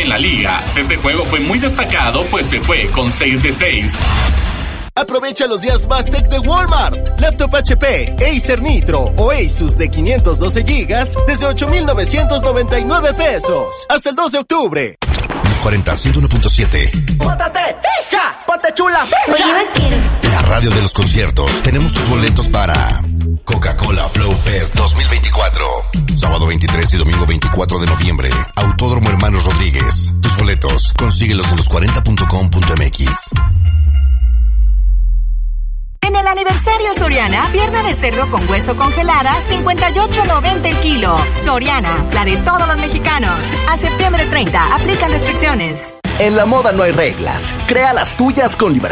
en la liga. Este juego fue muy destacado, pues se fue con 6 de 6. Aprovecha los días más tech de Walmart. Laptop HP, Acer Nitro o Asus de 512 GB desde 8,999 pesos. Hasta el 2 de octubre. Los 40, 101.7. ¡Póntate, tica! ¡Ponte chula! Oye, vaquero. La radio de los conciertos. Tenemos tus boletos para Coca-Cola Flow Fest 2024. Sábado 23 y domingo 24 de noviembre. Autódromo Hermanos Rodríguez. Tus boletos, consíguelos en los40.com.mx. En el aniversario Soriana, pierna de cerdo con hueso congelada, 58.90 el kilo. Soriana, la de todos los mexicanos. A septiembre 30, aplican restricciones. En la moda no hay reglas. Crea las tuyas con libertad.